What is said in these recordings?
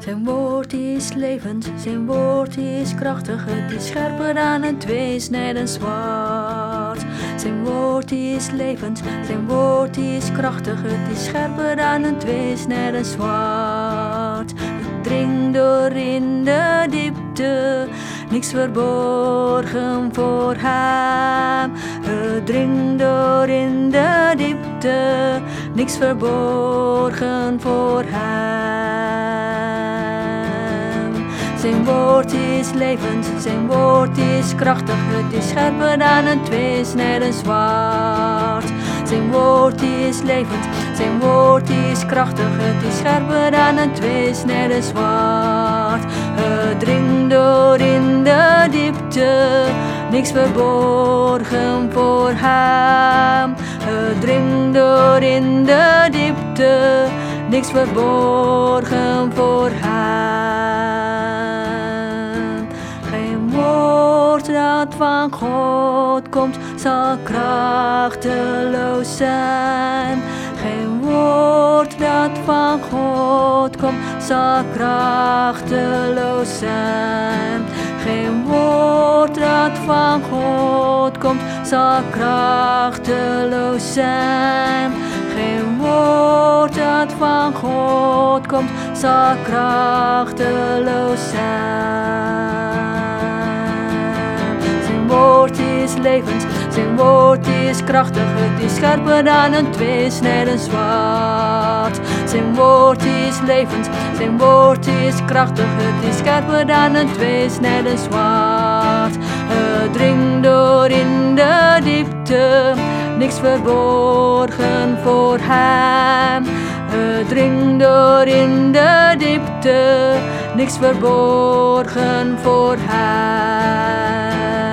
Zijn woord is levend, zijn woord is krachtig, het is scherper dan een tweesneden zwaard. Zijn woord is levend, zijn woord is krachtig, het is scherper dan een tweesneden zwaard. Het dringt door in de diepte, niks verborgen voor hem. Het dringt door in de diepte, niks verborgen voor hem. Zijn woord is levend, zijn woord is krachtig, het is scherper dan een tweesneden zwaard. Zijn woord is levend, zijn woord is krachtig, het is scherper dan een tweesneden zwaard. Het dringt door in de diepte, niks verborgen voor hem. Het dringt door in de diepte, niks verborgen voor hem. Geen woord dat van God komt, zal krachteloos zijn. Geen woord dat van God komt, zal krachteloos zijn. Geen woord dat van God komt, zal krachteloos zijn. Geen woord dat van God komt, zal krachteloos zijn. Zijn woord is levend, zijn woord is krachtig, het is scherper dan een tweesneden zwaard. Zijn woord is levend, zijn woord is krachtig, het is scherper dan een tweesneden zwaard. Het dringt door in de diepte, niks verborgen voor hem. Het dringt door in de diepte, niks verborgen voor hem.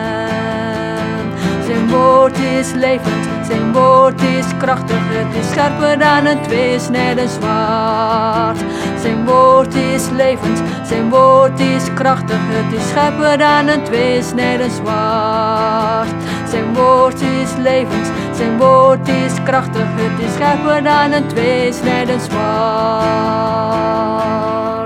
Zijn woord is levend, zijn woord is krachtig, het is scherper dan een tweesneden zwaard. Zijn woord is levend, zijn woord is krachtig, het is scherper dan een tweesneden zwaard. Zijn woord is levend, zijn woord is krachtig, het is scherper dan een tweesneden zwaard.